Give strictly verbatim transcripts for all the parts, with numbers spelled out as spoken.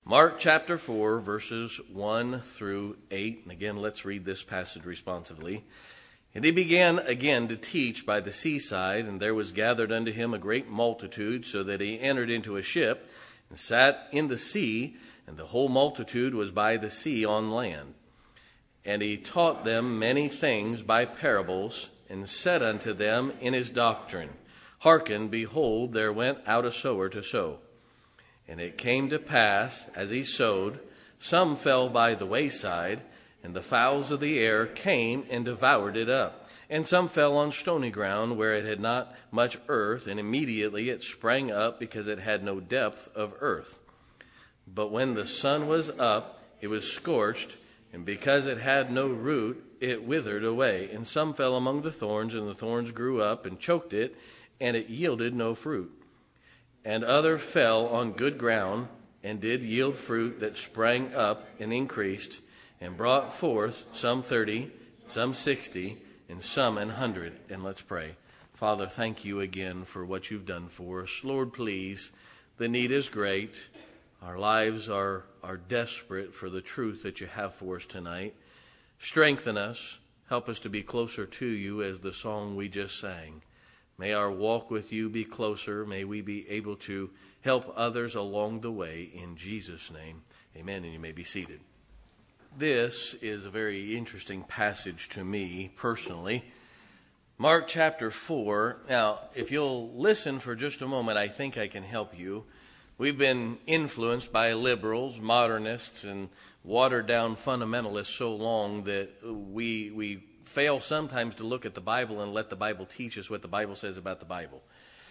Mark chapter four, verses one through eight. And again, let's read this passage responsively. And he began again to teach by the seaside, and there was gathered unto him a great multitude, so that he entered into a ship and sat in the sea, and the whole multitude was by the sea on land. And he taught them many things by parables, and said unto them in his doctrine, Hearken, behold, there went out a sower to sow. And it came to pass, as he sowed, some fell by the wayside, and the fowls of the air came and devoured it up. And some fell on stony ground, where it had not much earth, and immediately it sprang up, because it had no depth of earth. But when the sun was up, it was scorched, and because it had no root, it withered away. And some fell among the thorns, and the thorns grew up and choked it, and it yielded no fruit. And other fell on good ground, and did yield fruit that sprang up and increased, and brought forth some thirty, some sixty, and some an hundred. And let's pray. Father, thank you again for what you've done for us. Lord, please, the need is great. Our lives are, are desperate for the truth that you have for us tonight. Strengthen us. Help us to be closer to you, as the song we just sang. May our walk with you be closer. May we be able to help others along the way. In Jesus' name, amen. And you may be seated. This is a very interesting passage to me personally. Mark chapter four. Now, if you'll listen for just a moment, I think I can help you. We've been influenced by liberals, modernists, and watered-down fundamentalists so long that we we fail sometimes to look at the Bible and let the Bible teach us what the Bible says about the Bible.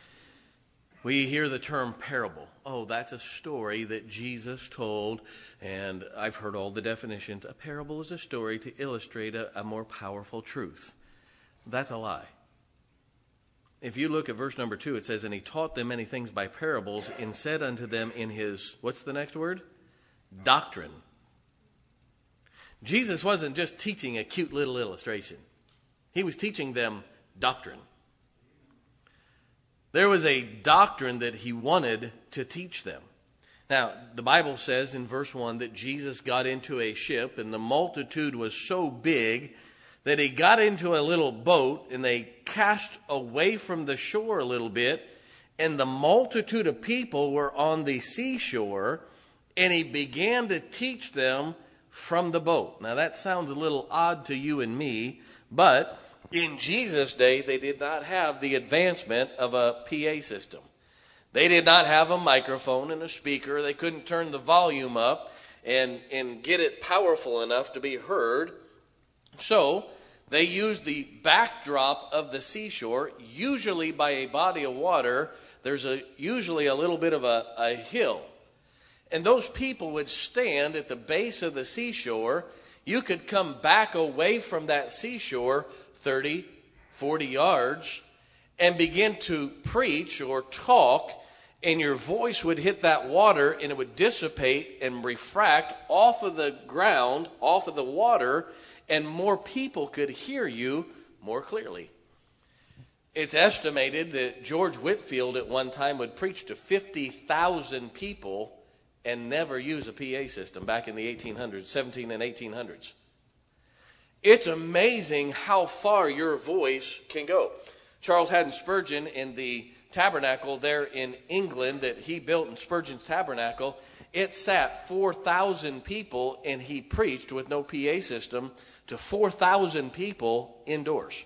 We hear the term parable. Oh, that's a story that Jesus told, and I've heard all the definitions. A parable is a story to illustrate a, a more powerful truth. That's a lie. If you look at verse number two, it says, And he taught them many things by parables, and said unto them in his, what's the next word? Doctrine. Jesus wasn't just teaching a cute little illustration. He was teaching them doctrine. There was a doctrine that he wanted to teach them. Now, the Bible says in verse one that Jesus got into a ship, and the multitude was so big that he got into a little boat, and they cast away from the shore a little bit, and the multitude of people were on the seashore, and he began to teach them from the boat. Now, that sounds a little odd to you and me, but in Jesus' day, they did not have the advancement of a P A system. They did not have a microphone and a speaker. They couldn't turn the volume up and, and get it powerful enough to be heard. So they used the backdrop of the seashore, usually by a body of water. There's a usually a little bit of a, a hill. And those people would stand at the base of the seashore. You could come back away from that seashore thirty, forty yards and begin to preach or talk, and your voice would hit that water, and it would dissipate and refract off of the ground, off of the water, and more people could hear you more clearly. It's estimated that George Whitefield at one time would preach to fifty thousand people and never use a P A system back in the eighteen hundreds, seventeen and eighteen hundreds. It's amazing how far your voice can go. Charles Haddon Spurgeon, in the tabernacle there in England that he built in Spurgeon's tabernacle, it sat four thousand people, and he preached with no P A system to four thousand people indoors.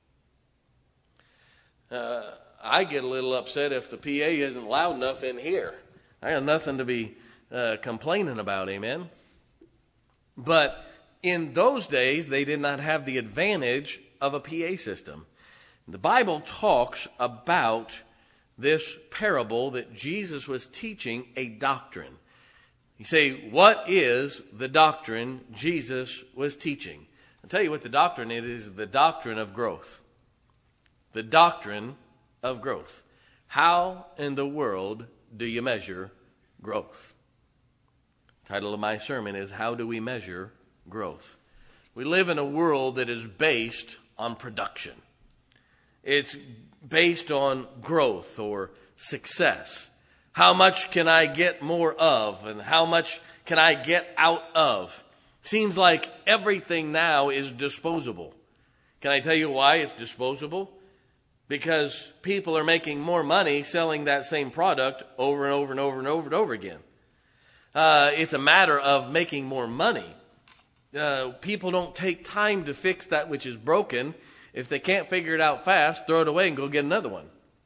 Uh, I get a little upset if the P A isn't loud enough in here. I got nothing to be uh, complaining about, amen? But in those days, they did not have the advantage of a P A system. The Bible talks about this parable that Jesus was teaching, a doctrine. You say, what is the doctrine Jesus was teaching? I'll tell you what the doctrine is. It is the doctrine of growth. The doctrine of growth. How in the world do you measure growth? The title of my sermon is, How Do We Measure Growth? We live in a world that is based on production. It's based on growth or success. How much can I get more of? And how much can I get out of? Seems like everything now is disposable. Can I tell you why it's disposable? Because people are making more money selling that same product over and over and over and over and over again. Uh, it's a matter of making more money. Uh, people don't take time to fix that which is broken. If they can't figure it out fast, throw it away and go get another one.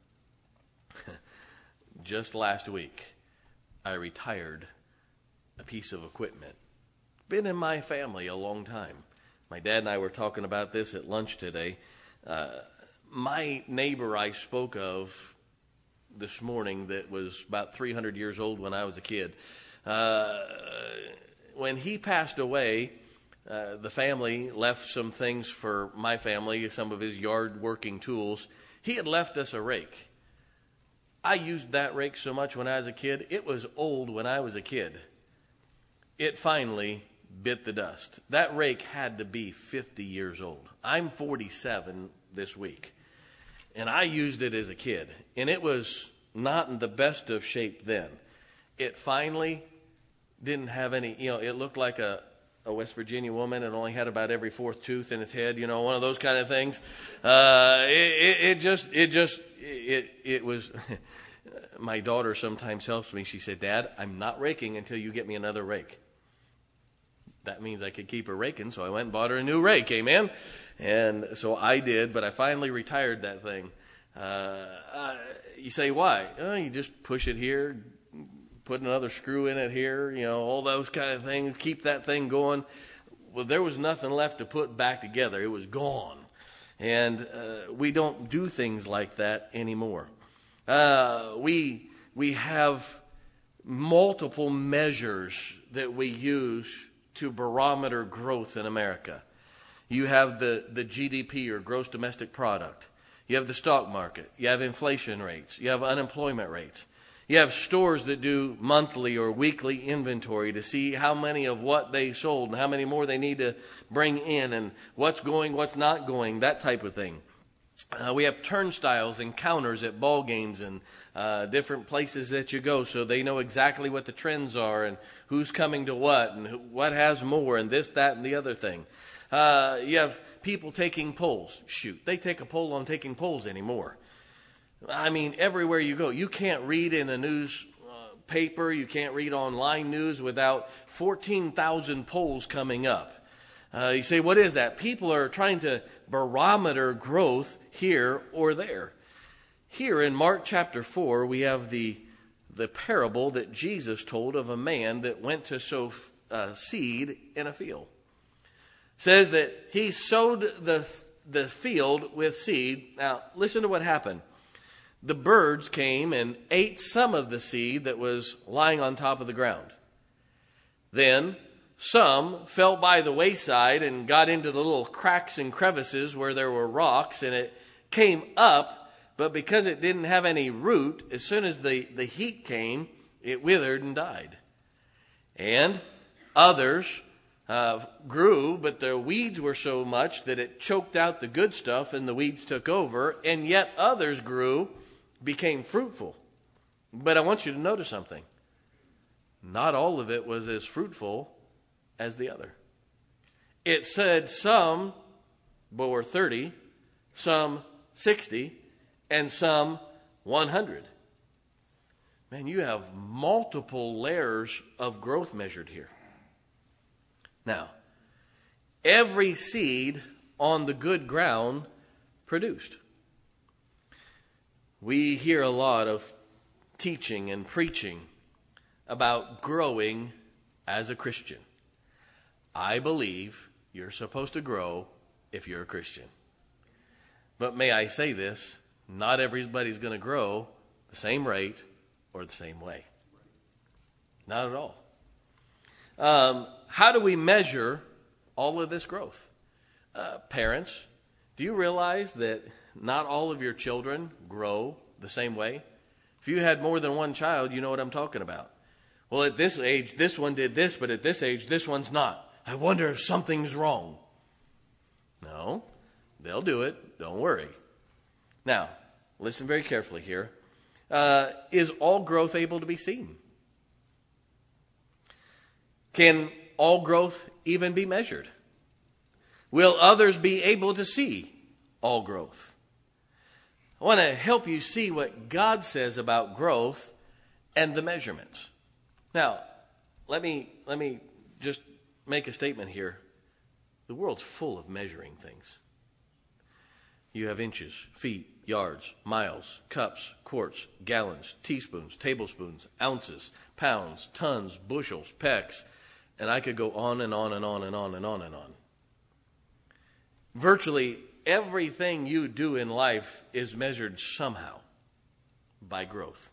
Just last week, I retired a piece of equipment. Been in my family a long time. My dad and I were talking about this at lunch today. Uh, my neighbor I spoke of this morning that was about three hundred years old when I was a kid, uh, when he passed away, uh, the family left some things for my family, some of his yard working tools. He had left us a rake. I used that rake so much when I was a kid. It was old when I was a kid. It finally bit the dust. That rake had to be fifty years old. I'm forty-seven this week. And I used it as a kid. And it was not in the best of shape then. It finally didn't have any, you know, it looked like a, a West Virginia woman. It only had about every fourth tooth in its head, you know, one of those kind of things. Uh, it, it, it just, it just, it, it was... My daughter sometimes helps me. She said, Dad, I'm not raking until you get me another rake. That means I could keep her raking, so I went and bought her a new rake, amen? And so I did, but I finally retired that thing. Uh, uh, you say, why? Oh, you just push it here, put another screw in it here, you know, all those kind of things, keep that thing going. Well, there was nothing left to put back together. It was gone. And uh, we don't do things like that anymore. Uh, we we have multiple measures that we use to barometer growth in America. You have the, the G D P, or gross domestic product. You have the stock market. You have inflation rates. You have unemployment rates. You have stores that do monthly or weekly inventory to see how many of what they sold and how many more they need to bring in and what's going, what's not going, that type of thing. Uh, we have turnstiles and counters at ball games and uh, different places that you go, so they know exactly what the trends are and who's coming to what and who, what has more and this, that, and the other thing. Uh, you have people taking polls. Shoot, they take a poll on taking polls anymore. I mean, everywhere you go, you can't read in a news uh, paper, you can't read online news without fourteen thousand polls coming up. Uh, you say, what is that? People are trying to barometer growth here or there. Here in Mark chapter four, we have the the parable that Jesus told of a man that went to sow uh, seed in a field. It says that he sowed the the field with seed. Now, listen to what happened. The birds came and ate some of the seed that was lying on top of the ground. Then some fell by the wayside and got into the little cracks and crevices where there were rocks, and it came up, but because it didn't have any root, as soon as the, the heat came, it withered and died. And others uh, grew, but the weeds were so much that it choked out the good stuff and the weeds took over, and yet others grew, became fruitful. But I want you to notice something. Not all of it was as fruitful as the other. It said some bore thirty, some sixty, and some one hundred. Man, you have multiple layers of growth measured here. Now, every seed on the good ground produced. We hear a lot of teaching and preaching about growing as a Christian. I believe you're supposed to grow if you're a Christian. But may I say this, not everybody's going to grow the same rate or the same way. Not at all. Um, how do we measure all of this growth? Uh, parents, do you realize that not all of your children grow the same way? If you had more than one child, you know what I'm talking about. Well, at this age, this one did this, but at this age, this one's not. I wonder if something's wrong. No, they'll do it. Don't worry. Now, listen very carefully here. Uh, is all growth able to be seen? Can all growth even be measured? Will others be able to see all growth? I want to help you see what God says about growth and the measurements. Now, let me let me just make a statement here. The world's full of measuring things. You have inches, feet, yards, miles, cups, quarts, gallons, teaspoons, tablespoons, ounces, pounds, tons, bushels, pecks, and I could go on and on and on and on and on and on. Virtually everything you do in life is measured somehow by growth.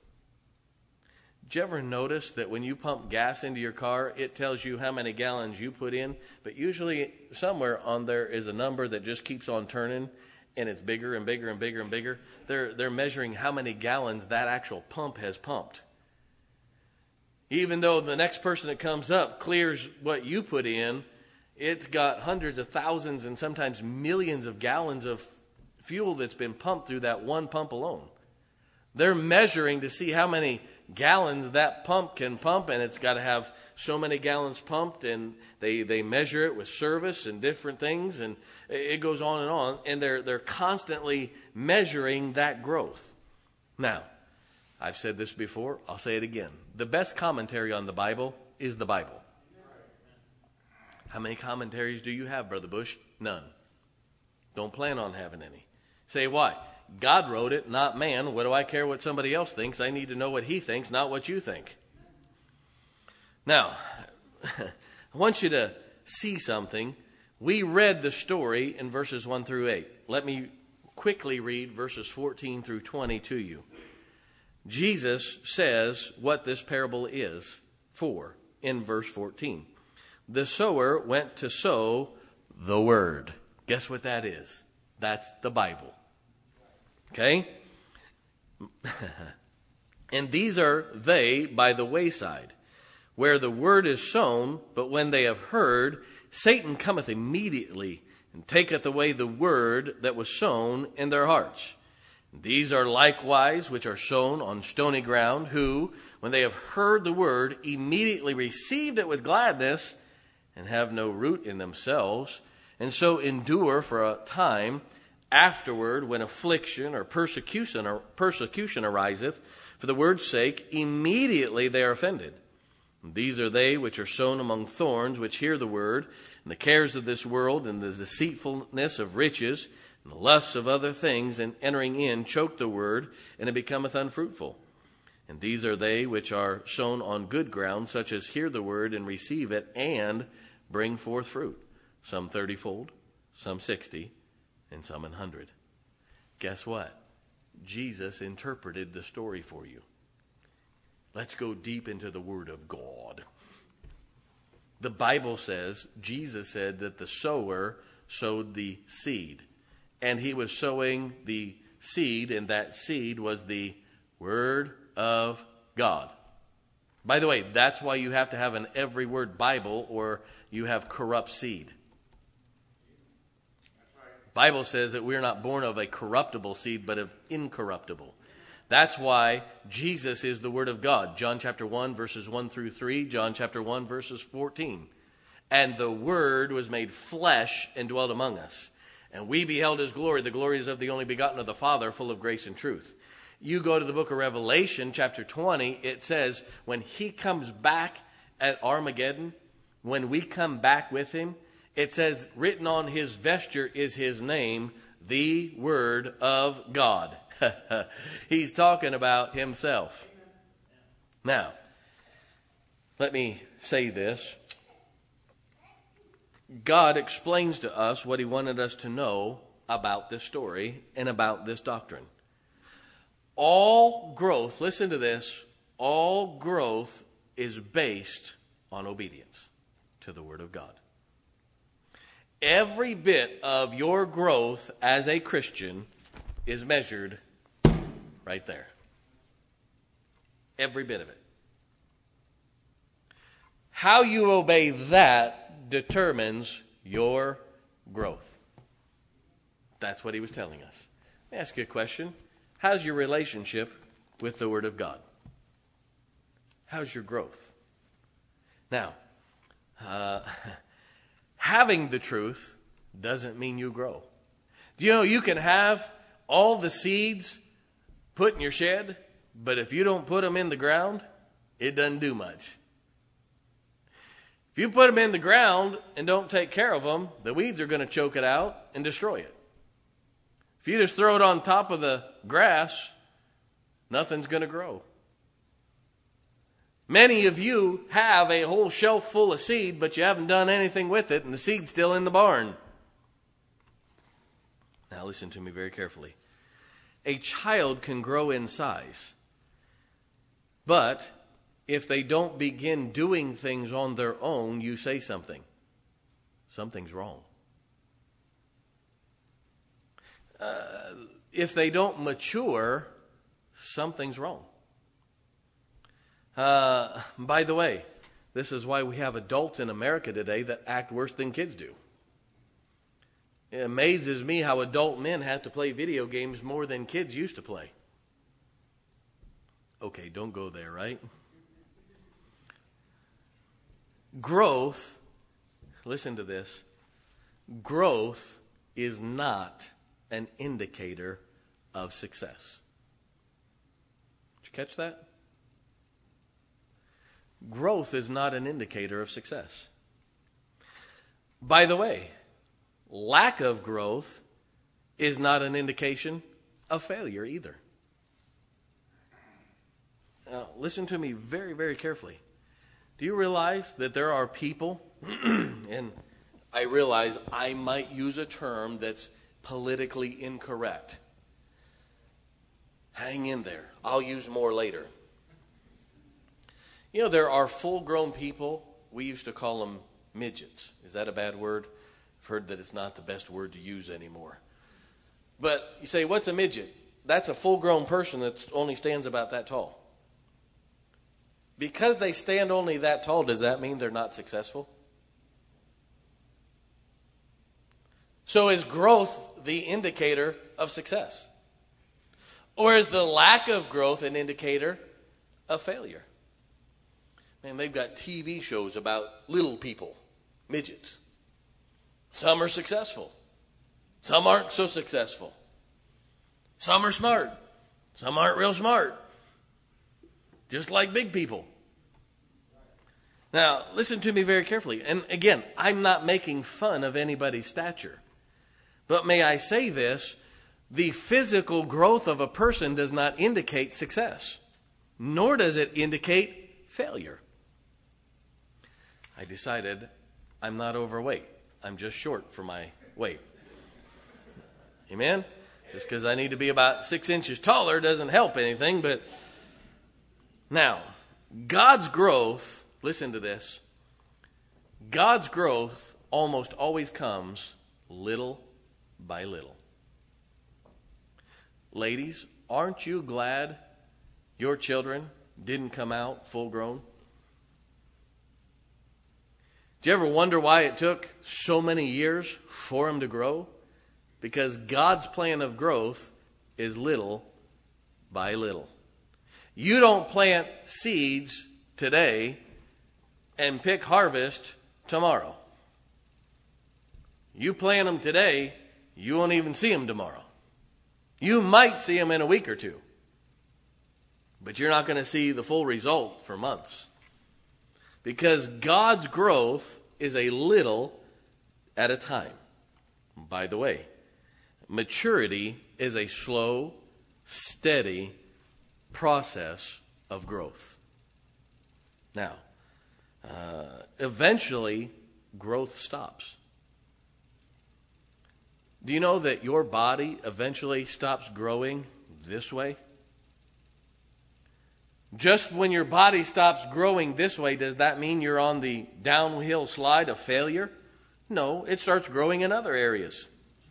Did you ever notice that when you pump gas into your car, it tells you how many gallons you put in, but usually somewhere on there is a number that just keeps on turning, and it's bigger and bigger and bigger and bigger. They're, they're measuring how many gallons that actual pump has pumped. Even though the next person that comes up clears what you put in, it's got hundreds of thousands and sometimes millions of gallons of fuel that's been pumped through that one pump alone. They're measuring to see how many gallons that pump can pump, and it's got to have so many gallons pumped, and they, they measure it with service and different things, and it goes on and on, and they're they're constantly measuring that growth. Now, I've said this before, I'll say it again. The best commentary on the Bible is the Bible. How many commentaries do you have, Brother Bush? None. Don't plan on having any. Say why? God wrote it, not man. What do I care what somebody else thinks? I need to know what he thinks, not what you think. Now, I want you to see something. We read the story in verses one through eight. Let me quickly read verses fourteen through twenty to you. Jesus says what this parable is for in verse fourteen. The sower went to sow the word. Guess what that is? That's the Bible. Okay? And these are they by the wayside, where the word is sown, but when they have heard, Satan cometh immediately and taketh away the word that was sown in their hearts. These are likewise which are sown on stony ground, who, when they have heard the word, immediately received it with gladness, and have no root in themselves, and so endure for a time. Afterward, when affliction or persecution or persecution ariseth for the word's sake, immediately they are offended. And these are they which are sown among thorns, which hear the word, and the cares of this world, and the deceitfulness of riches, and the lusts of other things, and entering in choke the word, and it becometh unfruitful. And these are they which are sown on good ground, such as hear the word and receive it, and bring forth fruit, some thirtyfold, some sixty, and some an hundred. Guess what? Jesus interpreted the story for you. Let's go deep into the Word of God. The Bible says, Jesus said that the sower sowed the seed. And he was sowing the seed, and that seed was the Word of God. By the way, that's why you have to have an every word Bible, or you have corrupt seed. Bible says that we're not born of a corruptible seed, but of incorruptible. That's why Jesus is the Word of God. John chapter one, verses one through three. John chapter one, verses fourteen. And the Word was made flesh and dwelt among us. And we beheld his glory. The glory is of the only begotten of the Father, full of grace and truth. You go to the book of Revelation, chapter twenty. It says when he comes back at Armageddon, when we come back with him, it says, written on his vesture is his name, the Word of God. He's talking about himself. Now, let me say this. God explains to us what he wanted us to know about this story and about this doctrine. All growth, listen to this, all growth is based on obedience to the Word of God. Every bit of your growth as a Christian is measured right there. Every bit of it. How you obey that determines your growth. That's what he was telling us. Let me ask you a question. How's your relationship with the Word of God. How's your growth? Now, uh, having the truth doesn't mean you grow. Do you know you can have all the seeds put in your shed, but if you don't put them in the ground, it doesn't do much. If you put them in the ground and don't take care of them, the weeds are going to choke it out and destroy it. If you just throw it on top of the grass, nothing's going to grow. Many of you have a whole shelf full of seed, but you haven't done anything with it, and the seed's still in the barn. Now listen to me very carefully. A child can grow in size, but if they don't begin doing things on their own, you say something. Something's wrong. Uh, if they don't mature, something's wrong. Uh, by the way, this is why we have adults in America today that act worse than kids do. It amazes me how adult men have to play video games more than kids used to play. Okay, don't go there, right? Growth, listen to this, growth is not an indicator of success. Did you catch that? Growth is not an indicator of success. By the way, lack of growth is not an indication of failure either. Now, listen to me very, very carefully. Do you realize that there are people, and I realize I might use a term that's politically incorrect. Hang in there. I'll use more later. You know, there are full-grown people. We used to call them midgets. Is that a bad word? I've heard that it's not the best word to use anymore. But you say, what's a midget? That's a full-grown person that only stands about that tall. Because they stand only that tall, does that mean they're not successful? So is growth the indicator of success? Or is the lack of growth an indicator of failure? Man, they've got T V shows about little people, midgets. Some are successful. Some aren't so successful. Some are smart. Some aren't real smart. Just like big people. Now, listen to me very carefully. And again, I'm not making fun of anybody's stature. But may I say this, the physical growth of a person does not indicate success, nor does it indicate failure. I decided I'm not overweight. I'm just short for my weight. Amen? Just because I need to be about six inches taller doesn't help anything. But now, God's growth, listen to this, God's growth almost always comes little by little. Ladies, aren't you glad your children didn't come out full grown? Do you ever wonder why it took so many years for them to grow? Because God's plan of growth is little by little. You don't plant seeds today and pick harvest tomorrow. You plant them today, you won't even see them tomorrow. You might see them in a week or two, but you're not going to see the full result for months. Because God's growth is a little at a time. By the way, maturity is a slow, steady process of growth. Now, uh, eventually, growth stops. Do you know that your body eventually stops growing this way? Just when your body stops growing this way, does that mean you're on the downhill slide of failure? No, it starts growing in other areas.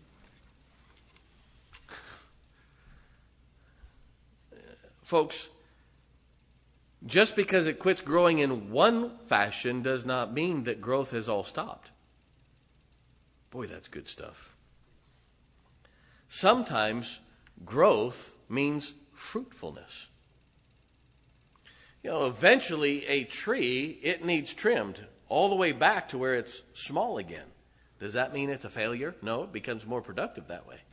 Folks, just because it quits growing in one fashion does not mean that growth has all stopped. Boy, that's good stuff. Sometimes growth means fruitfulness. You know, eventually a tree, it needs trimmed all the way back to where it's small again. Does that mean it's a failure? No, it becomes more productive that way.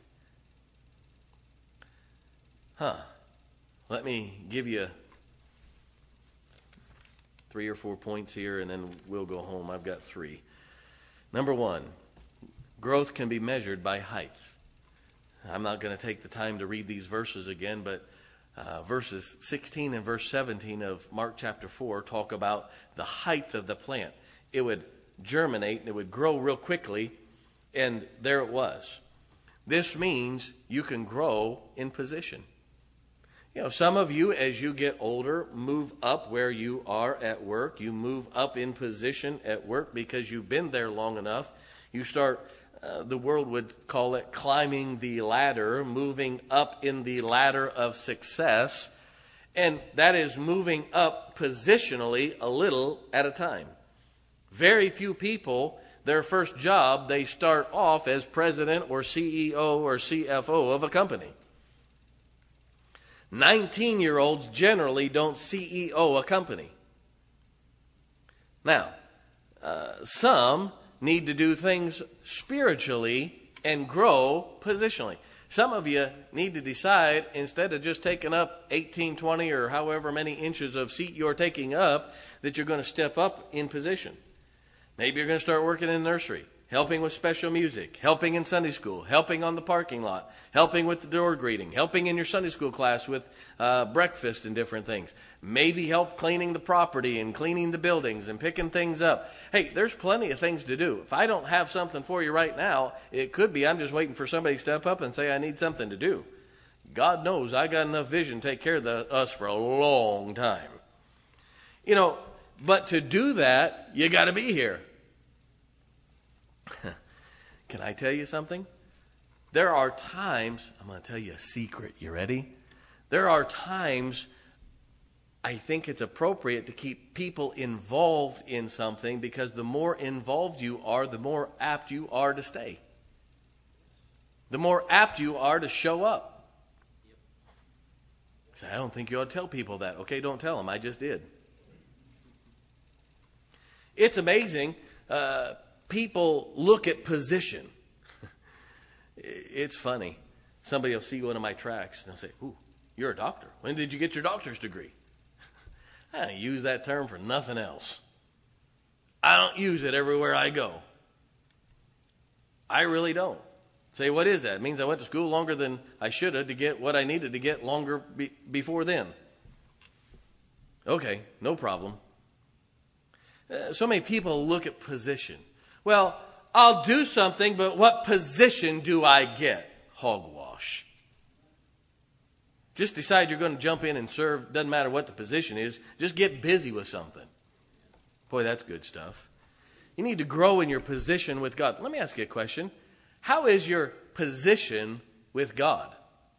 Huh. Let me give you three or four points here, and then we'll go home. I've got three. Number one, growth can be measured by height. I'm not going to take the time to read these verses again, but uh, verses sixteen and verse seventeen of Mark chapter four talk about the height of the plant. It would germinate and it would grow real quickly, and there it was. This means you can grow in position. You know, some of you, as you get older, move up where you are at work. You move up in position at work because you've been there long enough. You start, uh, the world would call it climbing the ladder, moving up in the ladder of success. And that is moving up positionally a little at a time. Very few people, their first job, they start off as president or C E O or C F O of a company. nineteen-year-olds generally don't C E O a company. Now, uh, some need to do things spiritually and grow positionally. Some of you need to decide, instead of just taking up eighteen, twenty, or however many inches of seat you're taking up, that you're going to step up in position. Maybe you're going to start working in nursery, helping with special music, helping in Sunday school, helping on the parking lot, helping with the door greeting, helping in your Sunday school class with uh, breakfast and different things. Maybe help cleaning the property and cleaning the buildings and picking things up. Hey, there's plenty of things to do. If I don't have something for you right now, it could be I'm just waiting for somebody to step up and say I need something to do. God knows I got enough vision to take care of the, us for a long time. You know, but to do that, you got to be here. Can I tell you something? There are times, I'm going to tell you a secret. You ready? There are times I think it's appropriate to keep people involved in something, because the more involved you are, the more apt you are to stay. The more apt you are to show up. So I don't think you ought to tell people that. Okay, don't tell them. I just did. It's amazing. Uh, people look at position. It's funny. Somebody will see one of my tracks and they'll say, "Ooh, you're a doctor. When did you get your doctor's degree?" I don't use that term for nothing else. I don't use it everywhere I go. I really don't. Say, what is that? It means I went to school longer than I should have to get what I needed to get longer be- before then. Okay, no problem. Uh, so many people look at position. Well, I'll do something, but what position do I get? Hogwash. Just decide you're going to jump in and serve. Doesn't matter what the position is. Just get busy with something. Boy, that's good stuff. You need to grow in your position with God. Let me ask you a question. How is your position with God?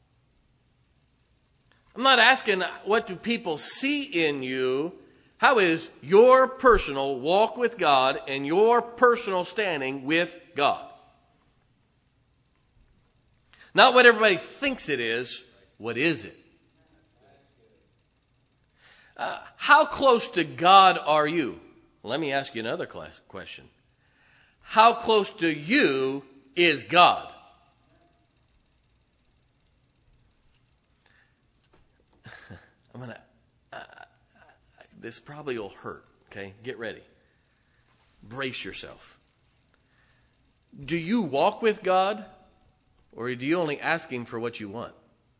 I'm not asking what do people see in you. How is your personal walk with God and your personal standing with God? Not what everybody thinks it is. What is it? Uh, how close to God are you? Let me ask you another class question. How close to you is God? I'm going to... This probably will hurt, okay? Get ready. Brace yourself. Do you walk with God, or do you only ask Him for what you want?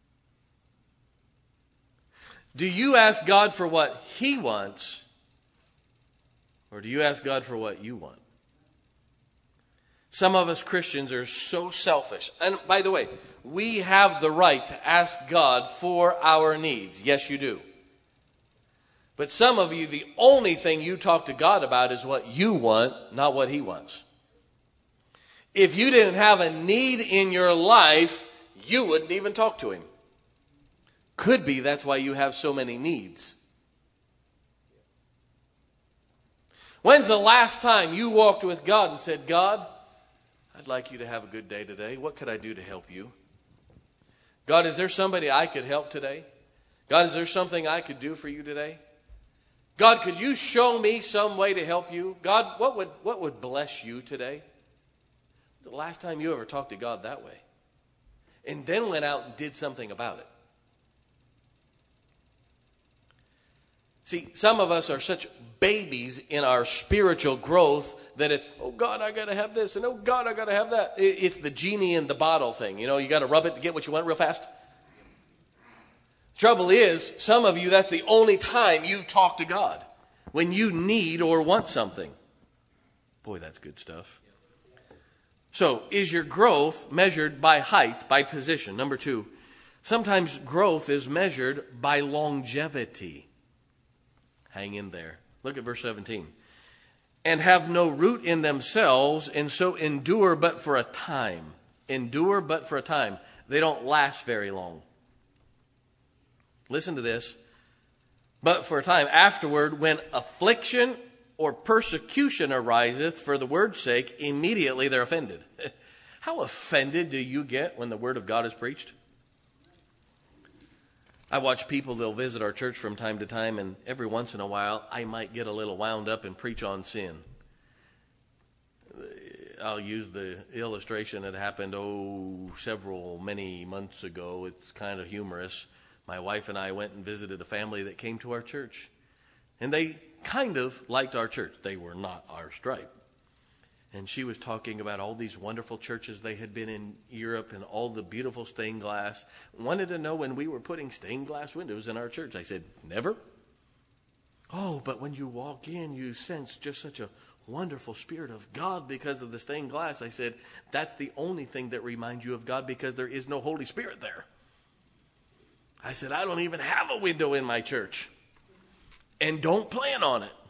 Do you ask God for what He wants, or do you ask God for what you want? Some of us Christians are so selfish. And by the way, we have the right to ask God for our needs. Yes, you do. But some of you, the only thing you talk to God about is what you want, not what He wants. If you didn't have a need in your life, you wouldn't even talk to Him. Could be that's why you have so many needs. When's the last time you walked with God and said, "God, I'd like you to have a good day today. What could I do to help you? God, is there somebody I could help today? God, is there something I could do for you today?" God, could you show me some way to help you? God, what would what would bless you today? When's the last time you ever talked to God that way? And then went out and did something about it. See, some of us are such babies in our spiritual growth that it's, oh God, I got to have this, and oh God, I got to have that. It's the genie in the bottle thing. You know, you got to rub it to get what you want real fast. Trouble is, some of you, that's the only time you talk to God, when you need or want something. Boy, that's good stuff. So, is your growth measured by height, by position? Number two, sometimes growth is measured by longevity. Hang in there. Look at verse seventeen. And have no root in themselves, and so endure but for a time. Endure but for a time. They don't last very long. Listen to this. But for a time afterward, when affliction or persecution ariseth for the word's sake, immediately they're offended. How offended do you get when the word of God is preached? I watch people, they'll visit our church from time to time, and every once in a while, I might get a little wound up and preach on sin. I'll use the illustration that happened, oh, several, many months ago. It's kind of humorous. My wife and I went and visited a family that came to our church. And they kind of liked our church. They were not our stripe. And she was talking about all these wonderful churches they had been in Europe and all the beautiful stained glass. Wanted to know when we were putting stained glass windows in our church. I said, never. Oh, but when you walk in, you sense just such a wonderful spirit of God because of the stained glass. I said, that's the only thing that reminds you of God because there is no Holy Spirit there. I said, I don't even have a window in my church and don't plan on it.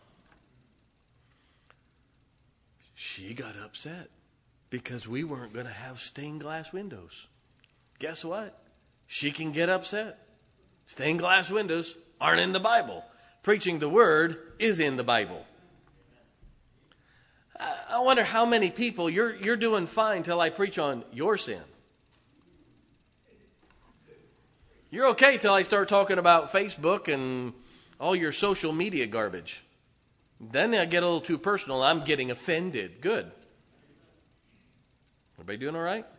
She got upset because we weren't going to have stained glass windows. Guess what? She can get upset. Stained glass windows aren't in the Bible. Preaching the word is in the Bible. I wonder how many people, you're, you're doing fine till I preach on your sin. You're okay till I start talking about Facebook and all your social media garbage. Then I get a little too personal. I'm getting offended. Good. Everybody doing all right?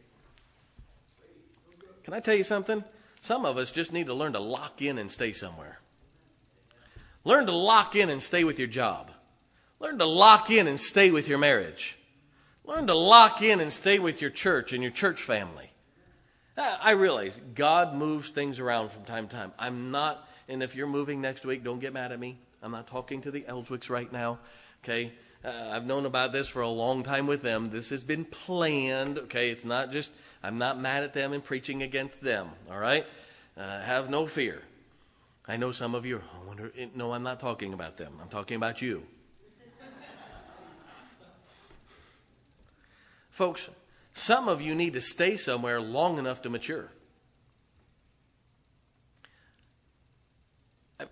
Can I tell you something? Some of us just need to learn to lock in and stay somewhere. Learn to lock in and stay with your job. Learn to lock in and stay with your marriage. Learn to lock in and stay with your church and your church family. I realize God moves things around from time to time. I'm not, and if you're moving next week, don't get mad at me. I'm not talking to the Elswicks right now, okay? Uh, I've known about this for a long time with them. This has been planned, okay? It's not just, I'm not mad at them and preaching against them, all right? Uh, have no fear. I know some of you, I wonder, no, I'm not talking about them. I'm talking about you. Folks, some of you need to stay somewhere long enough to mature. I,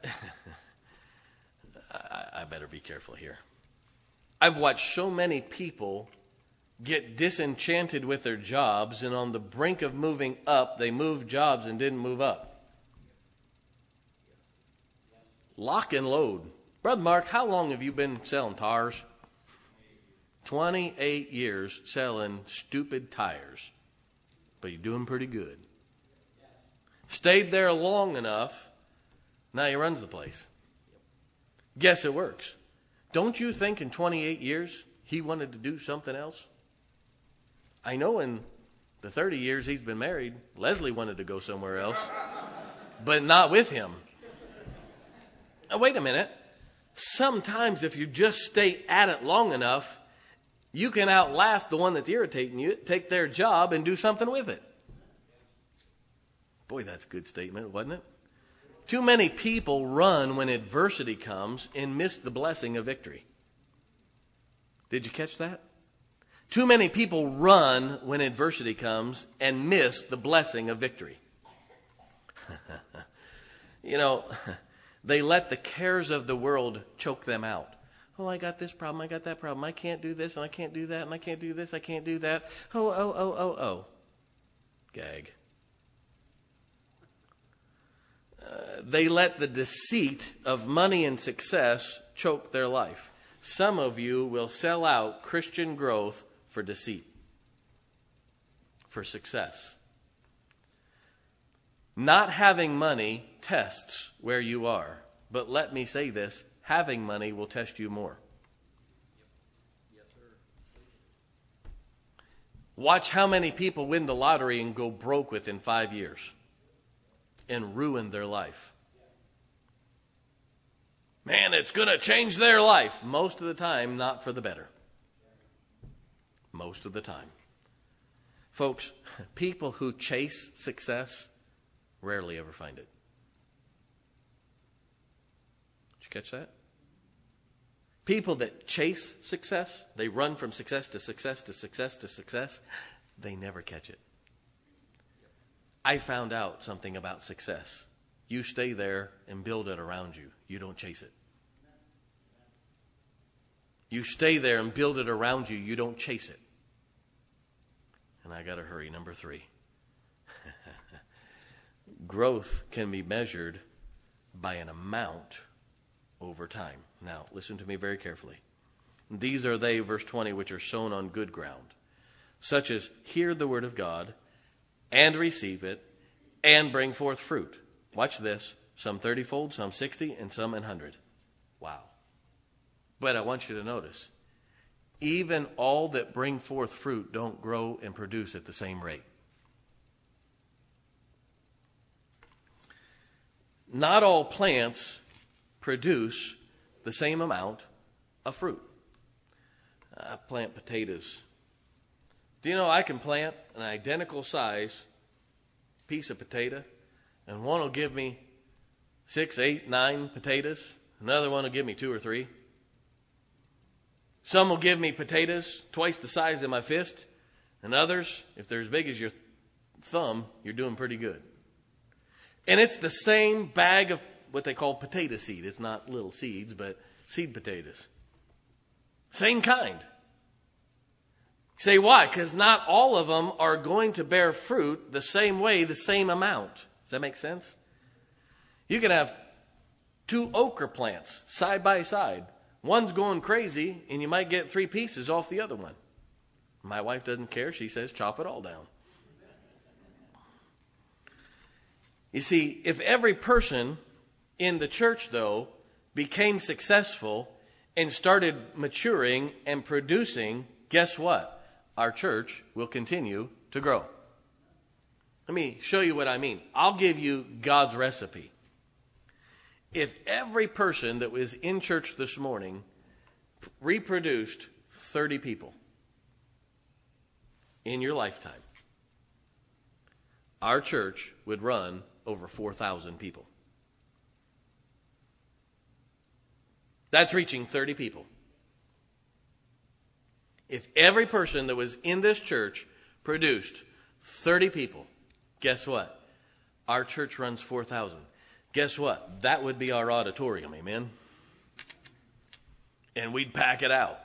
I better be careful here. I've watched so many people get disenchanted with their jobs, and on the brink of moving up, they moved jobs and didn't move up. Lock and load. Brother Mark, how long have you been selling tires? twenty-eight years selling stupid tires. But you're doing pretty good. Stayed there long enough, now he runs the place. Guess it works. Don't you think in twenty-eight years he wanted to do something else? I know in the thirty years he's been married, Leslie wanted to go somewhere else, but not with him. Now, wait a minute. Sometimes if you just stay at it long enough, you can outlast the one that's irritating you, take their job and do something with it. Boy, that's a good statement, wasn't it? Too many people run when adversity comes and miss the blessing of victory. Did you catch that? Too many people run when adversity comes and miss the blessing of victory. You know, they let the cares of the world choke them out. Oh, I got this problem, I got that problem. I can't do this, and I can't do that, and I can't do this, I can't do that. Oh, oh, oh, oh, oh. Gag. they let the deceit of money and success choke their life. Some of you will sell out Christian growth for deceit, for success. Not having money tests where you are. But let me say this, having money will test you more. Yes, sir. Watch how many people win the lottery and go broke within five years and ruin their life. Man, it's going to change their life. Most of the time, not for the better. Most of the time. Folks, people who chase success rarely ever find it. Did you catch that? People that chase success, they run from success to success to success to success, they never catch it. I found out something about success. You stay there and build it around you. You don't chase it. You stay there and build it around you. You don't chase it. And I got to hurry. Number three. Growth can be measured by an amount over time. Now, listen to me very carefully. These are they, verse twenty, which are sown on good ground, such as hear the word of God and receive it and bring forth fruit. Watch this. Some thirty-fold, some sixty, and some an hundred. Wow. But I want you to notice, even all that bring forth fruit don't grow and produce at the same rate. Not all plants produce the same amount of fruit. I plant potatoes. Do you know I can plant an identical size piece of potato, and one will give me six, eight, nine potatoes. Another one will give me two or three. Some will give me potatoes twice the size of my fist, and others, if they're as big as your thumb, you're doing pretty good. And it's the same bag of what they call potato seed. It's not little seeds, but seed potatoes. Same kind. You say, why? Because not all of them are going to bear fruit the same way, the same amount. Does that make sense? You can have two okra plants side by side. One's going crazy, and you might get three pieces off the other one. My wife doesn't care. She says, chop it all down. You see, if every person in the church, though, became successful and started maturing and producing, guess what? Our church will continue to grow. Let me show you what I mean. I'll give you God's recipe. If every person that was in church this morning reproduced thirty people in your lifetime, our church would run over four thousand people. That's reaching thirty people. If every person that was in this church produced thirty people, guess what? Our church runs four thousand. Guess what? That would be our auditorium, amen? And we'd pack it out.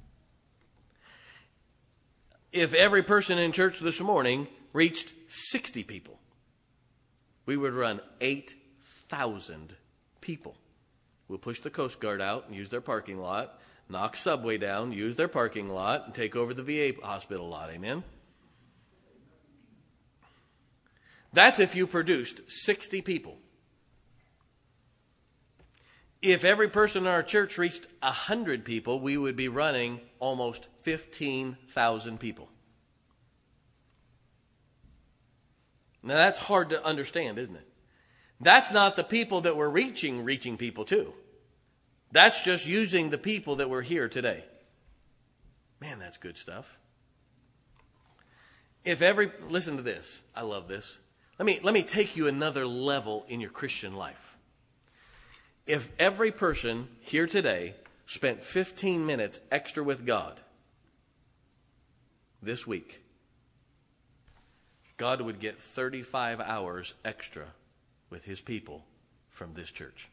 If every person in church this morning reached sixty people, we would run eight thousand people. We'll push the Coast Guard out and use their parking lot, knock Subway down, use their parking lot, and take over the V A hospital lot, amen? That's if you produced sixty people. If every person in our church reached one hundred people, we would be running almost fifteen thousand people. Now that's hard to understand, isn't it? That's not the people that we're reaching, reaching people to. That's just using the people that were here today. Man, that's good stuff. If every, listen to this. I love this. Let me, let me take you another level in your Christian life. If every person here today spent fifteen minutes extra with God this week, God would get thirty-five hours extra with his people from this church.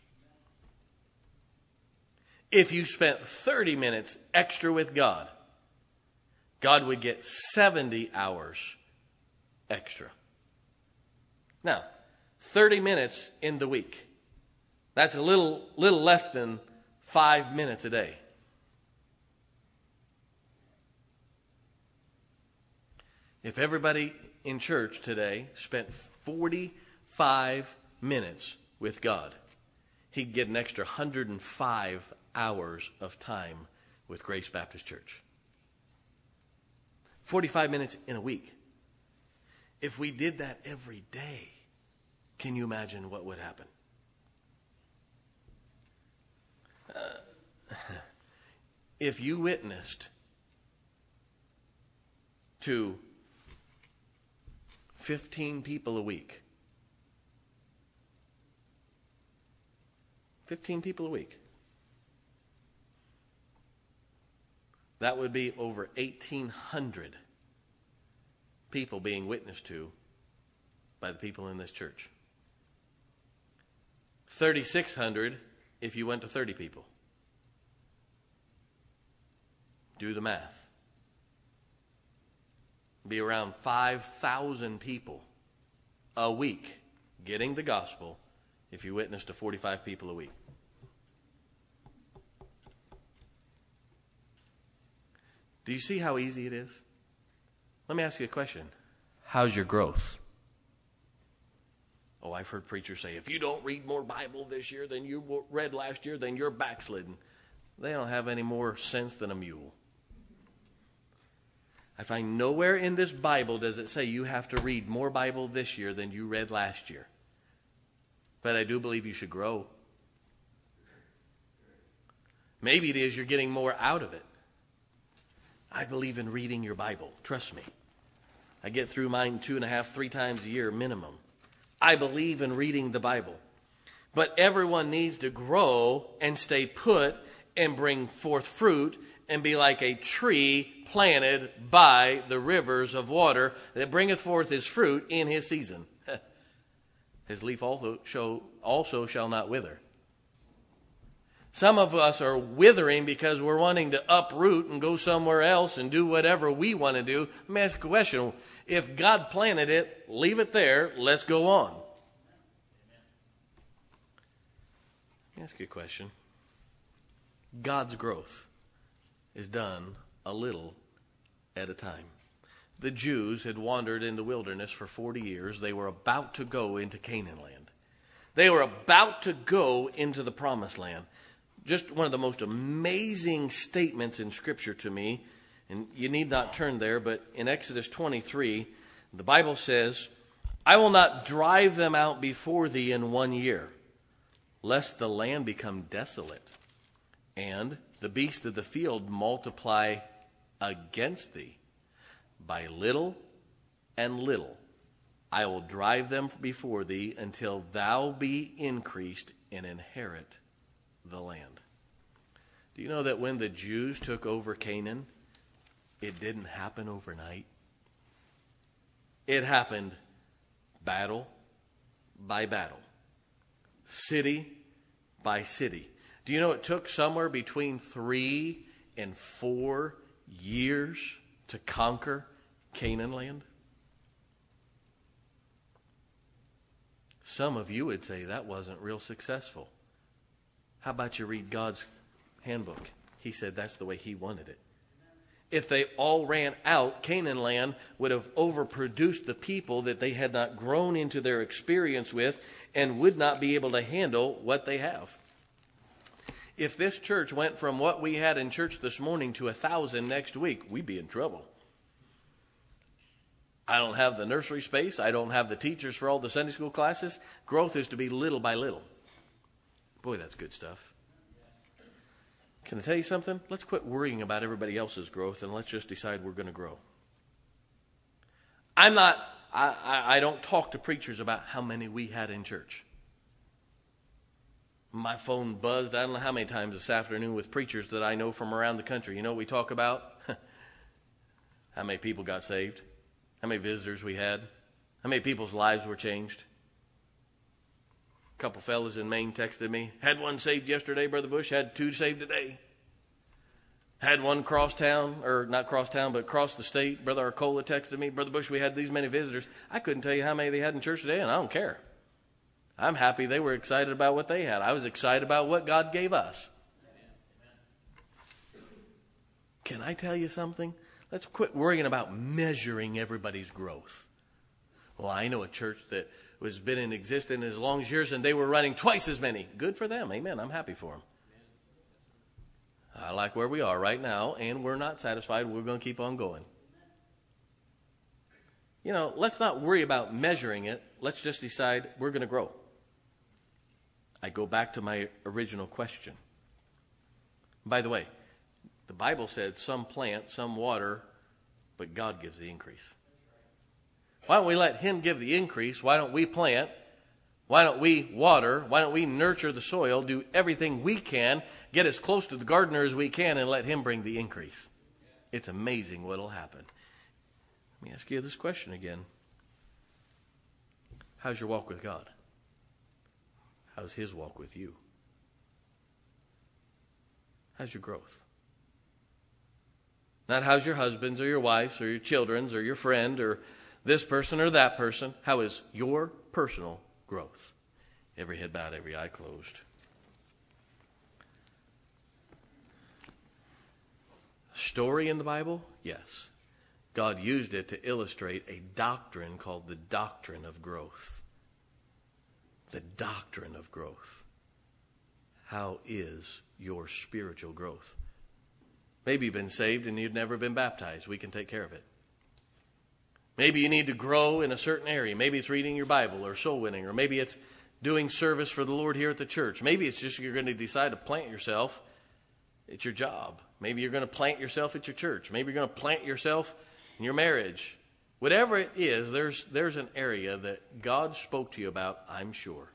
If you spent thirty minutes extra with God, God would get seventy hours extra. Now, thirty minutes in the week. That's a little, little less than five minutes a day. If everybody in church today spent forty-five minutes with God, he'd get an extra one hundred five hours of time with Grace Baptist Church. forty-five minutes in a week. If we did that every day, can you imagine what would happen? Uh, if you witnessed to fifteen people a week, fifteen people a week, that would be over eighteen hundred people being witnessed to by the people in this church. thirty-six hundred if you went to thirty people. Do the math. Be around five thousand people a week getting the gospel if you witness to forty-five people a week. Do you see how easy it is? Let me ask you a question. How's your growth? Oh, I've heard preachers say, if you don't read more Bible this year than you read last year, then you're backslidden. They don't have any more sense than a mule. I find nowhere in this Bible does it say you have to read more Bible this year than you read last year. But I do believe you should grow. Maybe it is you're getting more out of it. I believe in reading your Bible. Trust me. I get through mine two and a half, three times a year minimum. I believe in reading the Bible. But everyone needs to grow and stay put and bring forth fruit and be like a tree planted by the rivers of water that bringeth forth his fruit in his season. His leaf also, show, also shall not wither. Some of us are withering because we're wanting to uproot and go somewhere else and do whatever we want to do. Let me ask a question. If God planted it, leave it there. Let's go on. Let me ask you a question. God's growth is done a little at a time. The Jews had wandered in the wilderness for forty years. They were about to go into Canaan land. They were about to go into the promised land. Just one of the most amazing statements in Scripture to me, and you need not turn there, but in Exodus twenty-three, the Bible says, I will not drive them out before thee in one year, lest the land become desolate, and the beasts of the field multiply against thee. By little and little I will drive them before thee until thou be increased and inherit the land. Do you know that when the Jews took over Canaan, it didn't happen overnight? It happened battle by battle, city by city. Do you know it took somewhere between three and four years to conquer Canaan land? Some of you would say that wasn't real successful. How about you read God's handbook? He said that's the way he wanted it. If they all ran out, Canaan land would have overproduced the people that they had not grown into their experience with and would not be able to handle what they have. If this church went from what we had in church this morning to a thousand next week, we'd be in trouble. I don't have the nursery space. I don't have the teachers for all the Sunday school classes. Growth is to be little by little. Boy, that's good stuff. Can I tell you something? Let's quit worrying about everybody else's growth and let's just decide we're going to grow. I'm not, I, I, I don't talk to preachers about how many we had in church. My phone buzzed, I don't know how many times this afternoon with preachers that I know from around the country. You know what we talk about? How many people got saved? How many visitors we had? How many people's lives were changed? A couple fellas in Maine texted me. Had one saved yesterday, Brother Bush. Had two saved today. Had one cross town, or not cross town, but cross the state. Brother Arcola texted me. Brother Bush, we had these many visitors. I couldn't tell you how many they had in church today, and I don't care. I'm happy they were excited about what they had. I was excited about what God gave us. Can I tell you something? Let's quit worrying about measuring everybody's growth. Well, I know a church that has been in existence as long as years, and they were running twice as many. Good for them. Amen. I'm happy for them. I like where we are right now, and we're not satisfied. We're going to keep on going. You know, let's not worry about measuring it. Let's just decide we're going to grow. I go back to my original question. By the way, the Bible said some plant, some water, but God gives the increase. Why don't we let Him give the increase? Why don't we plant? Why don't we water? Why don't we nurture the soil, do everything we can, get as close to the gardener as we can, and let Him bring the increase? It's amazing what will happen. Let me ask you this question again. How's your walk with God? How's His walk with you? How's your growth? Not how's your husband's or your wife's or your children's or your friend or this person or that person. How is your personal growth? Every head bowed, every eye closed. Story in the Bible? Yes. God used it to illustrate a doctrine called the doctrine of growth. The doctrine of growth. How is your spiritual growth? Maybe you've been saved and you've never been baptized. We can take care of it. Maybe you need to grow in a certain area. Maybe it's reading your Bible or soul winning, or maybe it's doing service for the Lord here at the church. Maybe it's just you're going to decide to plant yourself at your job. Maybe you're going to plant yourself at your church. Maybe you're going to plant yourself in your marriage. Whatever it is, there's there's an area that God spoke to you about, I'm sure.